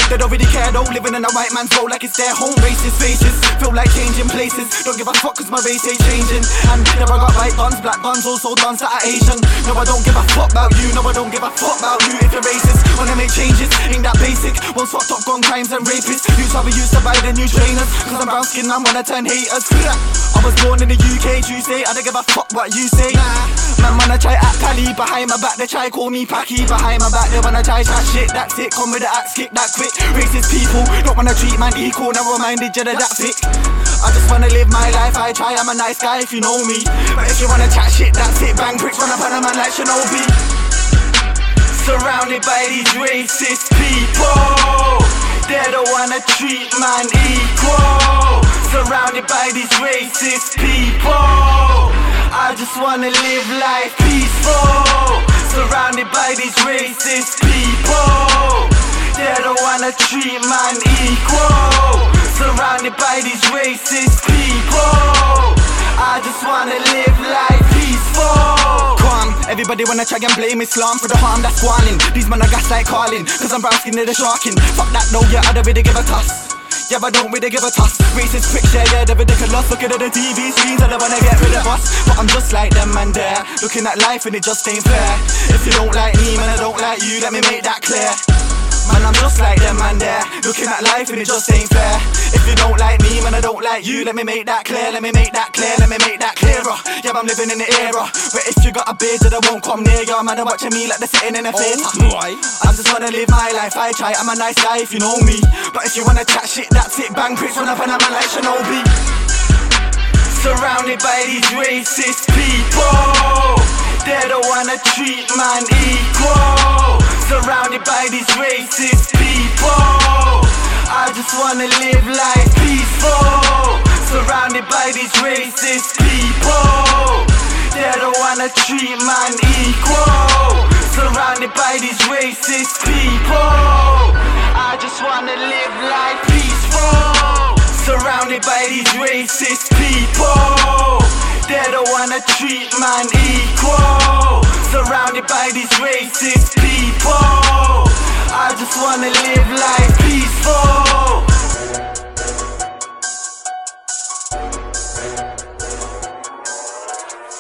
They don't really care though, living in a white man's world like it's their home. Racist faces, feel like changing places. Don't give a fuck cause my race ain't changing. And never got white guns, black guns, also guns that are Asian. No, I don't give a fuck about you, no, I don't give a fuck about you. If you're racist, wanna make changes, ain't that basic. Once fucked up gun crimes and rapists. Use how we used to buy the new trainers. Cause I'm brown skin, I'm gonna turn haters. I was born in the UK, Tuesday, I don't give a fuck what you say. Man wanna try act pally behind my back, they try call me Packy behind my back. They wanna try chat shit, that's it, come with the axe, kick that quick. Racist people, don't wanna treat man equal, never minded you that thick. I just wanna live my life, I try, I'm a nice guy if you know me. But if you wanna chat shit, that's it, bang bricks, run up on a man like Shinobi. Surrounded by these racist people, they don't wanna treat man equal. Surrounded by these racist people, I just wanna live life peaceful. Surrounded by these racist people, they don't wanna treat man equal. Surrounded by these racist people, I just wanna live life peaceful. Calm, everybody wanna try and blame Islam for the harm that's squalling. These men are gaslight calling, cause I'm brown skin to the sharking. Fuck that though, yeah, I don't really give a toss. Yeah, I don't really give a toss. Racist pricks, yeah, they're ridiculous. Looking at the TV screens, I don't wanna get rid of us. But I'm just like them man there, looking at life and it just ain't fair. If you don't like me, man, I don't like you, let me make that clear. Man, I'm just like them man there, looking at life and it just ain't fair. If you don't like me, man, I don't like you, let me make that clear, let me make that clear, let me make that clearer. Yeah, I'm living in the era where if you got a beard that I won't come near ya. Man, they're watching me like they're sitting in a theatre. I just wanna live my life, I try, I'm a nice guy if you know me. But if you wanna chat shit, that's it, bang bricks, run up on a man like Shinobi. Surrounded by these racist people, they don't wanna treat man equal. Surrounded by these racist people, I just wanna live life peaceful. Surrounded by these racist people, they don't wanna treat man equal. Surrounded by these racist people, I just wanna live life peaceful. Surrounded by these racist people, they don't wanna treat man equal.